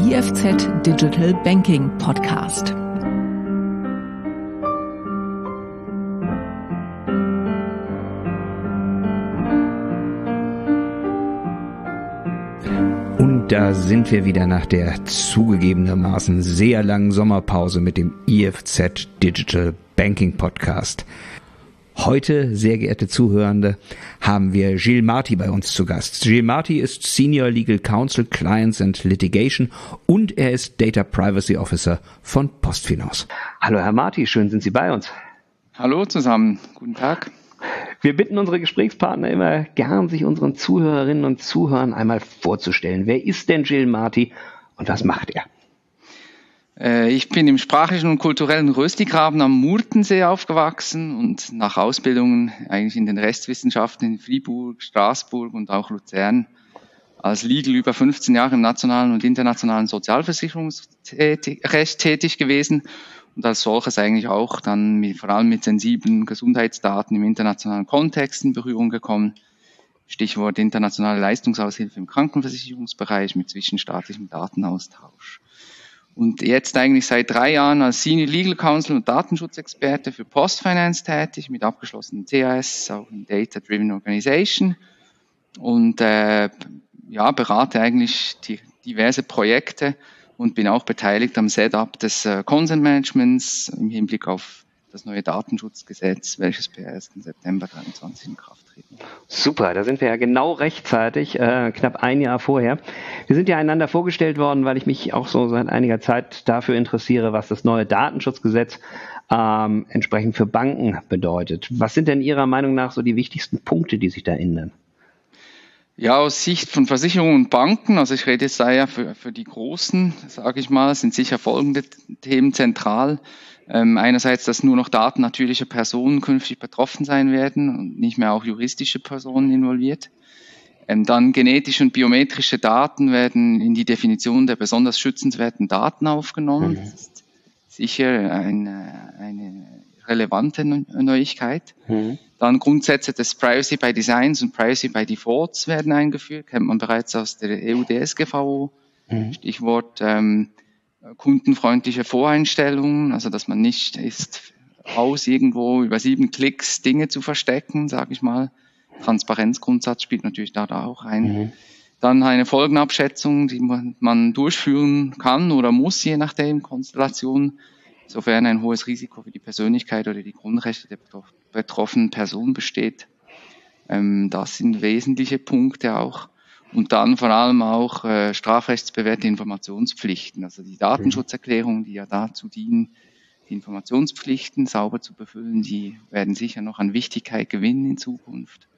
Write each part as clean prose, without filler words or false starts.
IFZ Digital Banking Podcast. Und da sind wir wieder nach der zugegebenermaßen sehr langen Sommerpause mit dem IFZ Digital Banking Podcast. Heute, sehr geehrte Zuhörende, haben wir Gilles Marty bei uns zu Gast. Gilles Marty ist Senior Legal Counsel, Clients and Litigation und er ist Data Privacy Officer von PostFinance. Hallo Herr Marty, schön sind Sie bei uns. Hallo zusammen, guten Tag. Wir bitten unsere Gesprächspartner immer gern, sich unseren Zuhörerinnen und Zuhörern einmal vorzustellen. Wer ist denn Gilles Marty und was macht er? Ich bin im sprachlichen und kulturellen Röstigraben am Murtensee aufgewachsen und nach Ausbildungen eigentlich in den Rechtswissenschaften in Fribourg, Straßburg und auch Luzern als Legal über 15 Jahre im nationalen und internationalen Sozialversicherungsrecht tätig gewesen und als solches eigentlich auch dann vor allem mit sensiblen Gesundheitsdaten im internationalen Kontext in Berührung gekommen. Stichwort internationale Leistungsaushilfe im Krankenversicherungsbereich mit zwischenstaatlichem Datenaustausch. Und jetzt eigentlich seit 3 Jahren als Senior Legal Counsel und Datenschutzexperte für PostFinance tätig, mit abgeschlossenem CAS, auch in Data Driven Organization. Und berate eigentlich diverse Projekte und bin auch beteiligt am Setup des Consent Managements im Hinblick auf das neue Datenschutzgesetz, welches per 1. September 2023 in Kraft treten. Super, da sind wir ja genau rechtzeitig, knapp ein Jahr vorher. Wir sind ja einander vorgestellt worden, weil ich mich auch so seit einiger Zeit dafür interessiere, was das neue Datenschutzgesetz entsprechend für Banken bedeutet. Was sind denn Ihrer Meinung nach so die wichtigsten Punkte, die sich da ändern? Ja, aus Sicht von Versicherungen und Banken, also ich rede jetzt da ja für die Großen, sage ich mal, sind sicher folgende Themen zentral. Einerseits, dass nur noch Daten natürlicher Personen künftig betroffen sein werden und nicht mehr auch juristische Personen involviert. Dann genetische und biometrische Daten werden in die Definition der besonders schützenswerten Daten aufgenommen. Das ist sicher eine relevante Neuigkeit. Dann Grundsätze des Privacy by Designs und Privacy by Defaults werden eingeführt, kennt man bereits aus der EU-DSGVO. Stichwort kundenfreundliche Voreinstellungen, also dass man nicht ist, irgendwo über 7 Klicks Dinge zu verstecken, sage ich mal. Transparenzgrundsatz spielt natürlich da auch ein. Dann eine Folgenabschätzung, die man durchführen kann oder muss, je nachdem Konstellation, sofern ein hohes Risiko für die Persönlichkeit oder die Grundrechte der betroffenen Person besteht. Das sind wesentliche Punkte auch. Und dann vor allem auch strafrechtsbewährte Informationspflichten, also die Datenschutzerklärungen, die ja dazu dienen, die Informationspflichten sauber zu befüllen, die werden sicher noch an Wichtigkeit gewinnen in Zukunft.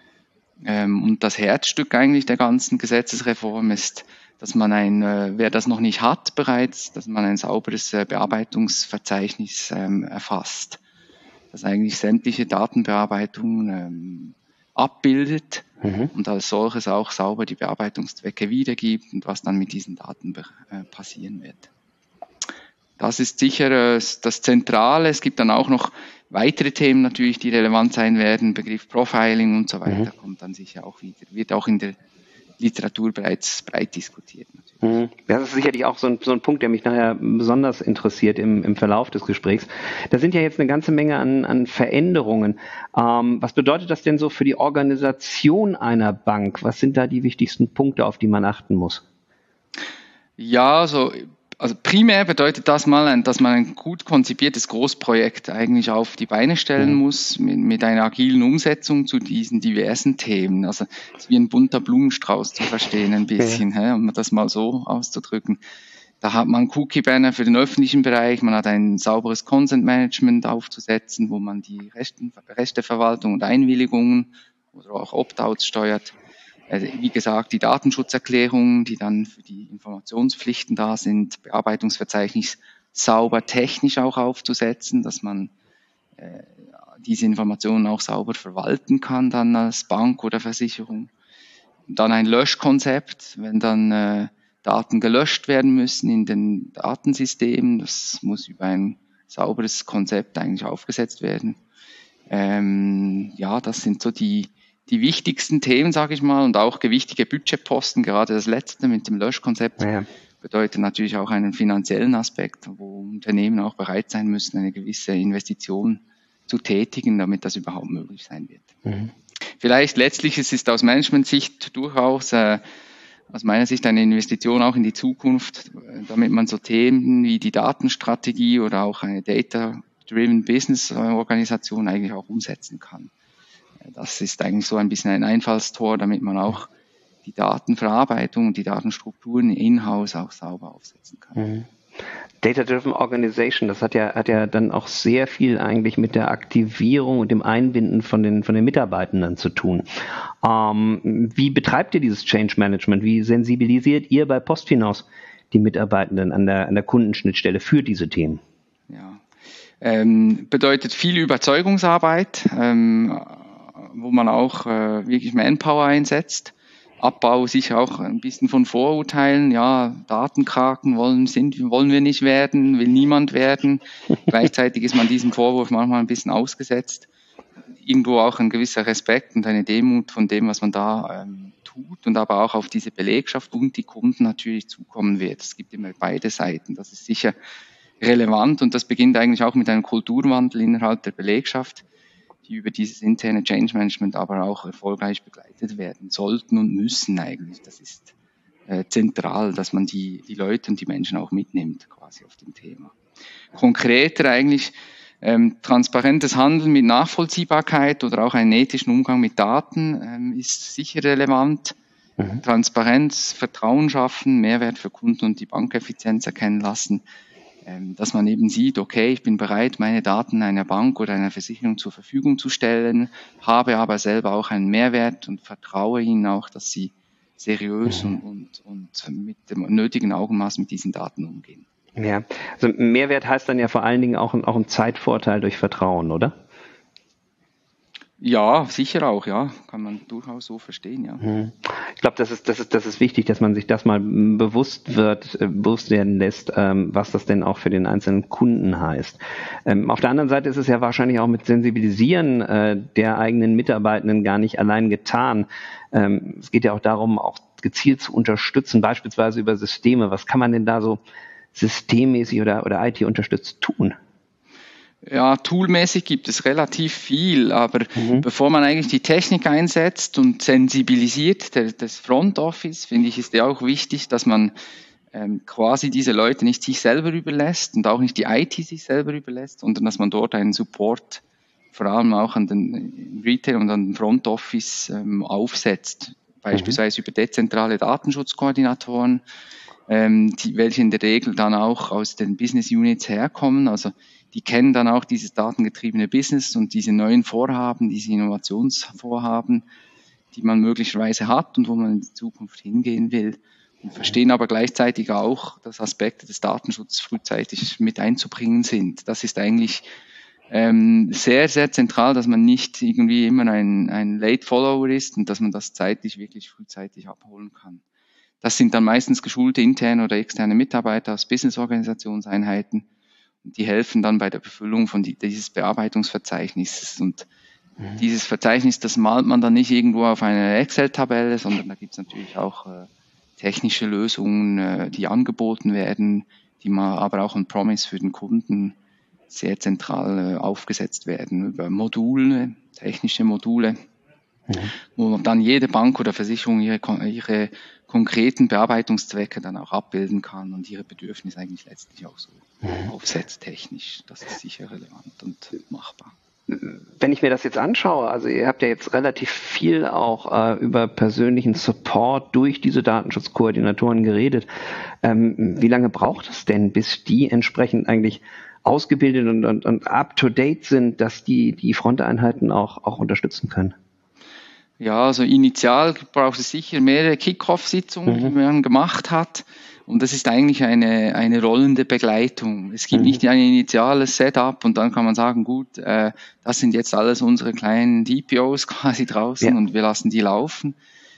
Und das Herzstück eigentlich der ganzen Gesetzesreform ist, dass man wer das noch nicht hat bereits, dass man ein sauberes Bearbeitungsverzeichnis erfasst, das eigentlich sämtliche Datenbearbeitungen abbildet und als solches auch sauber die Bearbeitungszwecke wiedergibt und was dann mit diesen Daten passieren wird. Das ist sicher das Zentrale. Es gibt dann auch noch weitere Themen natürlich, die relevant sein werden, Begriff Profiling und so weiter, kommt dann sicher auch wieder, wird auch in der Literatur bereits breit diskutiert. Natürlich. Das ist sicherlich auch so ein Punkt, der mich nachher besonders interessiert im Verlauf des Gesprächs. Da sind ja jetzt eine ganze Menge an Veränderungen. Was bedeutet das denn so für die Organisation einer Bank? Was sind da die wichtigsten Punkte, auf die man achten muss? Ja, also primär bedeutet das mal, dass man ein gut konzipiertes Großprojekt eigentlich auf die Beine stellen muss, mit einer agilen Umsetzung zu diesen diversen Themen. Also es ist wie ein bunter Blumenstrauß zu verstehen ein bisschen, um das mal so auszudrücken. Da hat man Cookie-Banner für den öffentlichen Bereich, man hat ein sauberes Consent-Management aufzusetzen, wo man die Rechteverwaltung und Einwilligungen oder auch Opt-outs steuert. Wie gesagt, die Datenschutzerklärungen, die dann für die Informationspflichten da sind, Bearbeitungsverzeichnis sauber technisch auch aufzusetzen, dass man diese Informationen auch sauber verwalten kann dann als Bank oder Versicherung. Und dann ein Löschkonzept, wenn dann Daten gelöscht werden müssen in den Datensystemen, das muss über ein sauberes Konzept eigentlich aufgesetzt werden. Das sind so die wichtigsten Themen, sage ich mal, und auch gewichtige Budgetposten, gerade das letzte mit dem Löschkonzept, bedeutet natürlich auch einen finanziellen Aspekt, wo Unternehmen auch bereit sein müssen, eine gewisse Investition zu tätigen, damit das überhaupt möglich sein wird. Mhm. Vielleicht letztlich es ist aus Management-Sicht durchaus aus meiner Sicht eine Investition auch in die Zukunft, damit man so Themen wie die Datenstrategie oder auch eine Data-Driven Business-Organisation eigentlich auch umsetzen kann. Das ist eigentlich so ein bisschen ein Einfallstor, damit man auch die Datenverarbeitung und die Datenstrukturen in-house auch sauber aufsetzen kann. Mhm. Data-Driven Organization, das hat ja dann auch sehr viel eigentlich mit der Aktivierung und dem Einbinden von den Mitarbeitenden zu tun. Wie betreibt ihr dieses Change Management? Wie sensibilisiert ihr bei PostFinance die Mitarbeitenden an der Kundenschnittstelle für diese Themen? Ja, bedeutet viel Überzeugungsarbeit, wo man auch wirklich Manpower einsetzt. Abbau sicher auch ein bisschen von Vorurteilen. Ja, Datenkraken wollen wir nicht werden, will niemand werden. Gleichzeitig ist man diesem Vorwurf manchmal ein bisschen ausgesetzt. Irgendwo auch ein gewisser Respekt und eine Demut von dem, was man da tut und aber auch auf diese Belegschaft und die Kunden natürlich zukommen wird. Es gibt immer beide Seiten. Das ist sicher relevant und das beginnt eigentlich auch mit einem Kulturwandel innerhalb der Belegschaft, die über dieses interne Change Management aber auch erfolgreich begleitet werden sollten und müssen eigentlich. Das ist zentral, dass man die Leute und die Menschen auch mitnimmt quasi auf dem Thema. Konkreter eigentlich transparentes Handeln mit Nachvollziehbarkeit oder auch einen ethischen Umgang mit Daten ist sicher relevant. Mhm. Transparenz, Vertrauen schaffen, Mehrwert für Kunden und die Bankeffizienz erkennen lassen. Dass man eben sieht, okay, ich bin bereit, meine Daten einer Bank oder einer Versicherung zur Verfügung zu stellen, habe aber selber auch einen Mehrwert und vertraue ihnen auch, dass sie seriös und mit dem nötigen Augenmaß mit diesen Daten umgehen. Ja, also Mehrwert heißt dann ja vor allen Dingen auch ein Zeitvorteil durch Vertrauen, oder? Ja, sicher auch, ja. Kann man durchaus so verstehen, ja. Ich glaube, das ist wichtig, dass man sich das mal bewusst werden lässt, was das denn auch für den einzelnen Kunden heißt. Auf der anderen Seite ist es ja wahrscheinlich auch mit Sensibilisieren der eigenen Mitarbeitenden gar nicht allein getan. Es geht ja auch darum, auch gezielt zu unterstützen, beispielsweise über Systeme. Was kann man denn da so systemmäßig oder IT unterstützt tun? Ja, toolmäßig gibt es relativ viel, aber bevor man eigentlich die Technik einsetzt und sensibilisiert das Front Office, finde ich, ist ja auch wichtig, dass man quasi diese Leute nicht sich selber überlässt und auch nicht die IT sich selber überlässt, sondern dass man dort einen Support vor allem auch an den Retail und an den Front Office aufsetzt, beispielsweise über dezentrale Datenschutzkoordinatoren, welche in der Regel dann auch aus den Business Units herkommen, also die kennen dann auch dieses datengetriebene Business und diese neuen Vorhaben, diese Innovationsvorhaben, die man möglicherweise hat und wo man in die Zukunft hingehen will. Und verstehen aber gleichzeitig auch, dass Aspekte des Datenschutzes frühzeitig mit einzubringen sind. Das ist eigentlich sehr, sehr zentral, dass man nicht irgendwie immer ein Late Follower ist und dass man das zeitlich wirklich frühzeitig abholen kann. Das sind dann meistens geschulte interne oder externe Mitarbeiter aus Business-Organisationseinheiten. Die helfen dann bei der Befüllung von dieses Bearbeitungsverzeichnisses. Und dieses Verzeichnis, das malt man dann nicht irgendwo auf einer Excel-Tabelle, sondern da gibt es natürlich auch technische Lösungen, die angeboten werden, die mal aber auch ein Promise für den Kunden sehr zentral aufgesetzt werden über Module, technische Module, wo dann jede Bank oder Versicherung ihre konkreten Bearbeitungszwecke dann auch abbilden kann und ihre Bedürfnisse eigentlich letztlich auch so aufsetzt technisch. Das ist sicher relevant und machbar. Wenn ich mir das jetzt anschaue, also ihr habt ja jetzt relativ viel auch über persönlichen Support durch diese Datenschutzkoordinatoren geredet. Wie lange braucht es denn, bis die entsprechend eigentlich ausgebildet und up-to-date sind, dass die Fronteinheiten auch unterstützen können? Ja, also initial braucht es sicher mehrere Kick-Off-Sitzungen, die man gemacht hat. Und das ist eigentlich eine rollende Begleitung. Es gibt nicht ein initiales Setup und dann kann man sagen, gut, das sind jetzt alles unsere kleinen DPOs quasi draußen und wir lassen die laufen.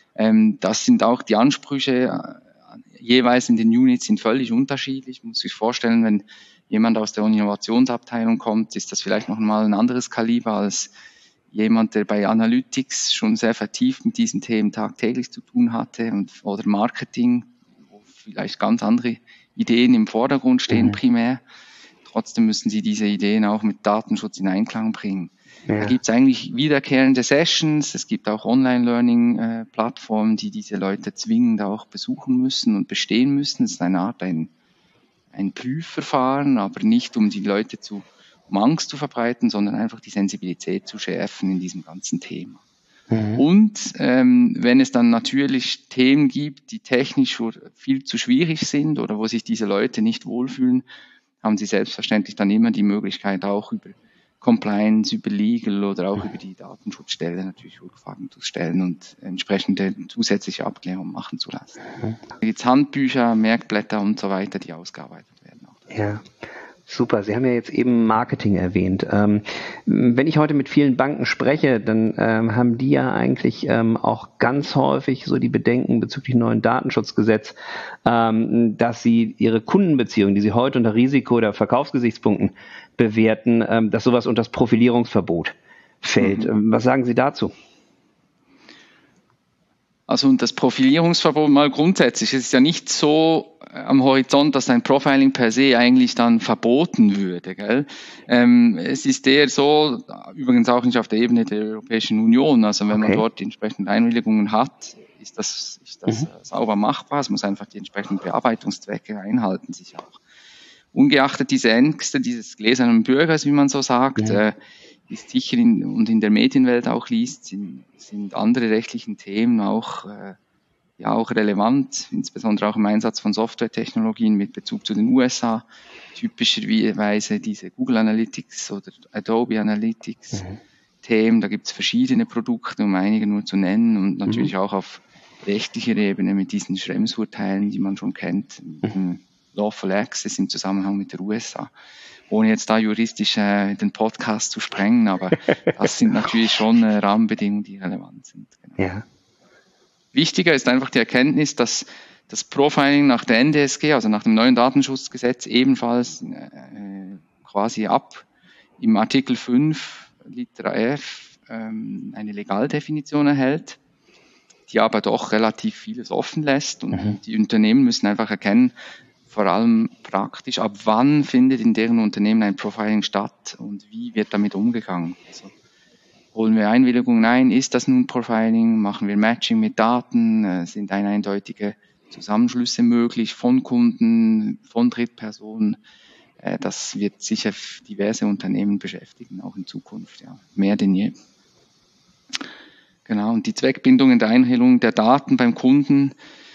Das sind auch die Ansprüche jeweils in den Units sind völlig unterschiedlich. Man muss sich vorstellen, wenn jemand aus der Innovationsabteilung kommt, ist das vielleicht noch mal ein anderes Kaliber als jemand, der bei Analytics schon sehr vertieft mit diesen Themen tagtäglich zu tun hatte oder Marketing, wo vielleicht ganz andere Ideen im Vordergrund stehen primär. Trotzdem müssen sie diese Ideen auch mit Datenschutz in Einklang bringen. Ja. Da gibt es eigentlich wiederkehrende Sessions, es gibt auch Online-Learning-Plattformen, die diese Leute zwingend auch besuchen müssen und bestehen müssen. Es ist eine Art ein Prüfverfahren, aber nicht um die Leute um Angst zu verbreiten, sondern einfach die Sensibilität zu schärfen in diesem ganzen Thema. Und wenn es dann natürlich Themen gibt, die technisch viel zu schwierig sind oder wo sich diese Leute nicht wohlfühlen, haben sie selbstverständlich dann immer die Möglichkeit, auch über Compliance, über Legal oder auch über die Datenschutzstelle natürlich Rückfragen zu stellen und entsprechende zusätzliche Abklärungen machen zu lassen. Da gibt es Handbücher, Merkblätter und so weiter, die ausgearbeitet werden. Ja. Super, Sie haben ja jetzt eben Marketing erwähnt. Wenn ich heute mit vielen Banken spreche, dann haben die ja eigentlich auch ganz häufig so die Bedenken bezüglich neuen Datenschutzgesetz, dass sie ihre Kundenbeziehungen, die sie heute unter Risiko- oder Verkaufsgesichtspunkten bewerten, dass sowas unter das Profilierungsverbot fällt. Was sagen Sie dazu? Also und das Profilierungsverbot mal grundsätzlich, es ist ja nicht so am Horizont, dass ein Profiling per se eigentlich dann verboten würde. Gell? Es ist eher so, übrigens auch nicht auf der Ebene der Europäischen Union, also wenn man dort die entsprechenden Einwilligungen hat, ist das sauber machbar, es muss einfach die entsprechenden Bearbeitungszwecke einhalten sich auch. Ungeachtet diese Ängste dieses gläsernen Bürgers, wie man so sagt, ist sicher in der Medienwelt auch liest, sind andere rechtlichen Themen auch relevant, insbesondere auch im Einsatz von Softwaretechnologien mit Bezug zu den USA, typischerweise diese Google Analytics oder Adobe Analytics Themen, da gibt es verschiedene Produkte, um einige nur zu nennen und natürlich auch auf rechtlicher Ebene mit diesen Schrems-Urteilen, die man schon kennt, mit dem Lawful Access im Zusammenhang mit der USA. Ohne jetzt da juristisch den Podcast zu sprengen, aber das sind natürlich schon Rahmenbedingungen, die relevant sind. Genau. Ja. Wichtiger ist einfach die Erkenntnis, dass das Profiling nach der NDSG, also nach dem neuen Datenschutzgesetz, ebenfalls quasi im Artikel 5 Litera F eine Legaldefinition erhält, die aber doch relativ vieles offen lässt und die Unternehmen müssen einfach erkennen, vor allem praktisch, ab wann findet in deren Unternehmen ein Profiling statt und wie wird damit umgegangen. Also, holen wir Einwilligungen ein, ist das nun Profiling, machen wir Matching mit Daten, sind eindeutige Zusammenschlüsse möglich von Kunden, von Drittpersonen. Das wird sicher diverse Unternehmen beschäftigen, auch in Zukunft, ja, mehr denn je. Genau, und die Zweckbindung in der Einholung der Daten beim Kunden,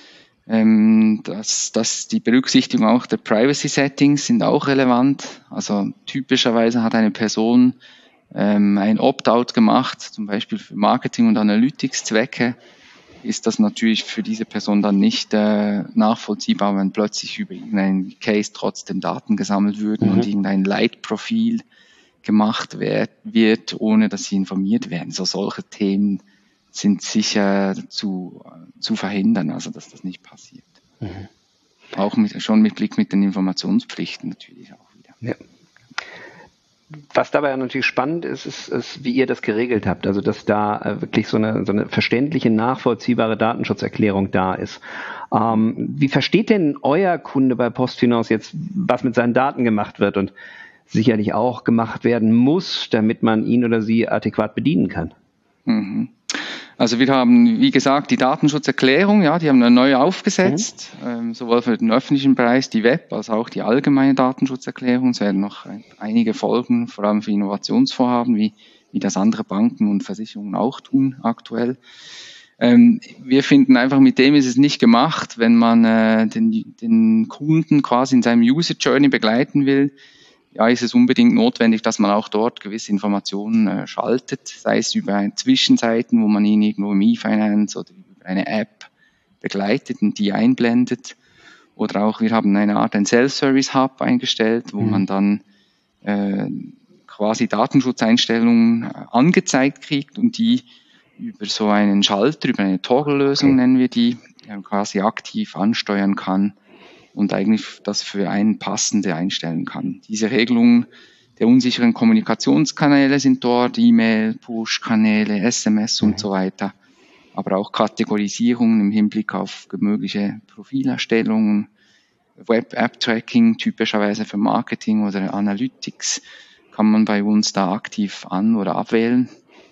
dass die Berücksichtigung auch der Privacy-Settings sind auch relevant. Also typischerweise hat eine Person ein Opt-out gemacht, zum Beispiel für Marketing- und Analytics-Zwecke, ist das natürlich für diese Person dann nicht nachvollziehbar, wenn plötzlich über irgendeinen Case trotzdem Daten gesammelt würden und irgendein Leitprofil gemacht wird, ohne dass sie informiert werden. So solche Themen sind sicher zu verhindern, also dass das nicht passiert. Auch schon mit Blick mit den Informationspflichten natürlich auch wieder. Ja. Was dabei natürlich spannend ist, wie ihr das geregelt habt. Also dass da wirklich so eine verständliche, nachvollziehbare Datenschutzerklärung da ist. Wie versteht denn euer Kunde bei PostFinance jetzt, was mit seinen Daten gemacht wird und sicherlich auch gemacht werden muss, damit man ihn oder sie adäquat bedienen kann? Also wir haben, wie gesagt, die Datenschutzerklärung, ja, die haben wir neu aufgesetzt, sowohl für den öffentlichen Bereich, die Web, als auch die allgemeine Datenschutzerklärung. Es werden noch einige Folgen, vor allem für Innovationsvorhaben, wie das andere Banken und Versicherungen auch tun aktuell. Wir finden einfach, mit dem ist es nicht gemacht, wenn man den Kunden quasi in seinem User Journey begleiten will. Ja, ist es unbedingt notwendig, dass man auch dort gewisse Informationen schaltet, sei es über Zwischenseiten, wo man ihn irgendwo im eFinance oder über eine App begleitet und die einblendet. Oder auch, wir haben eine Art ein Self-Service-Hub eingestellt, wo man dann quasi Datenschutzeinstellungen angezeigt kriegt und die über so einen Schalter, über eine Toggle-Lösung nennen wir die, quasi aktiv ansteuern kann und eigentlich das für einen passende einstellen kann. Diese Regelungen der unsicheren Kommunikationskanäle sind dort, E-Mail, Push-Kanäle, SMS und so weiter. aber auch Kategorisierungen im Hinblick auf mögliche Profilerstellungen, Web-App-Tracking, typischerweise für Marketing oder Analytics, kann man bei uns da aktiv an- oder abwählen.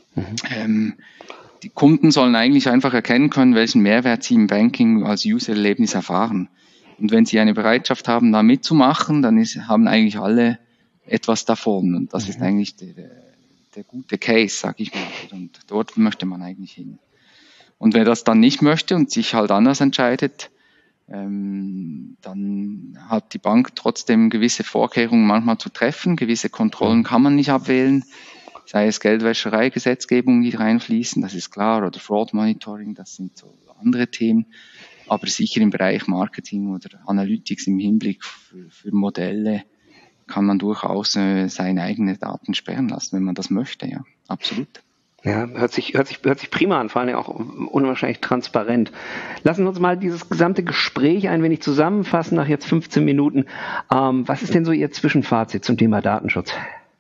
Die Kunden sollen eigentlich einfach erkennen können, welchen Mehrwert sie im Banking als User-Erlebnis erfahren. Und wenn sie eine Bereitschaft haben, da mitzumachen, dann haben eigentlich alle etwas davon. Und das ist eigentlich der gute Case, sag ich mal. Und dort möchte man eigentlich hin. Und wer das dann nicht möchte und sich halt anders entscheidet, dann hat die Bank trotzdem gewisse Vorkehrungen manchmal zu treffen. Gewisse Kontrollen kann man nicht abwählen, sei es Geldwäschereigesetzgebung, die reinfließen, das ist klar, oder Fraud Monitoring, das sind so andere Themen. Aber sicher im Bereich Marketing oder Analytics im Hinblick für Modelle kann man durchaus seine eigenen Daten sperren lassen, wenn man das möchte, ja, absolut. Ja, hört sich prima an, vor allem auch unwahrscheinlich transparent. Lassen Sie uns mal dieses gesamte Gespräch ein wenig zusammenfassen, nach jetzt 15 Minuten. Was ist denn so Ihr Zwischenfazit zum Thema Datenschutz?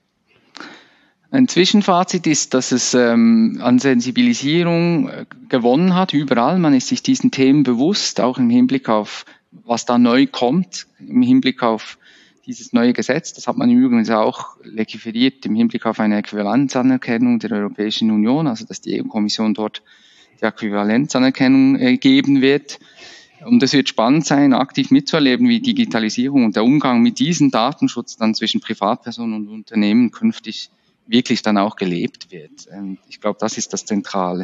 Ein Zwischenfazit ist, dass es an Sensibilisierung gewonnen hat, überall. Man ist sich diesen Themen bewusst, auch im Hinblick auf, was da neu kommt, im Hinblick auf dieses neue Gesetz. Das hat man übrigens auch legiferiert im Hinblick auf eine Äquivalenzanerkennung der Europäischen Union, also dass die EU-Kommission dort die Äquivalenzanerkennung geben wird. Und es wird spannend sein, aktiv mitzuerleben, wie Digitalisierung und der Umgang mit diesem Datenschutz dann zwischen Privatpersonen und Unternehmen künftig wirklich dann auch gelebt wird. Ich glaube, das ist das Zentrale.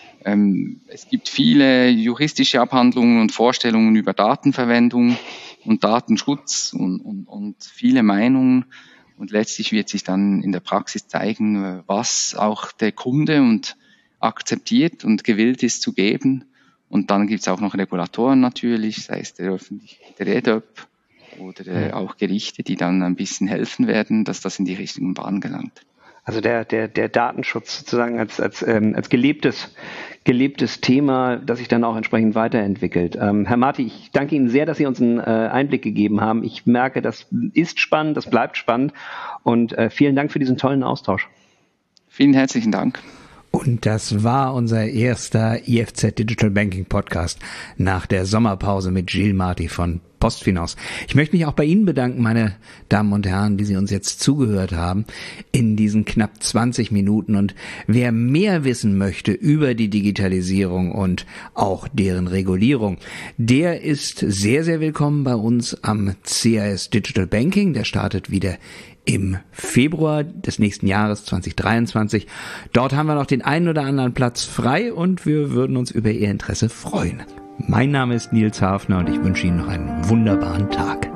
Es gibt viele juristische Abhandlungen und Vorstellungen über Datenverwendung und Datenschutz und viele Meinungen. Und letztlich wird sich dann in der Praxis zeigen, was auch der Kunde und akzeptiert und gewillt ist zu geben. Und dann gibt es auch noch Regulatoren natürlich, sei es der EDOP oder auch Gerichte, die dann ein bisschen helfen werden, dass das in die richtigen Bahnen gelangt. Also der Datenschutz sozusagen als gelebtes Thema, das sich dann auch entsprechend weiterentwickelt. Herr Marti, ich danke Ihnen sehr, dass Sie uns einen Einblick gegeben haben. Ich merke, das ist spannend, das bleibt spannend und vielen Dank für diesen tollen Austausch. Vielen herzlichen Dank. Und das war unser erster IFZ Digital Banking Podcast nach der Sommerpause mit Gilles Marti von PostFinance. Ich möchte mich auch bei Ihnen bedanken, meine Damen und Herren, die Sie uns jetzt zugehört haben in diesen knapp 20 Minuten. Und wer mehr wissen möchte über die Digitalisierung und auch deren Regulierung, der ist sehr, sehr willkommen bei uns am CAS Digital Banking. Der startet wieder im Februar des nächsten Jahres 2023. Dort haben wir noch den einen oder anderen Platz frei und wir würden uns über Ihr Interesse freuen. Mein Name ist Nils Hafner und ich wünsche Ihnen noch einen wunderbaren Tag.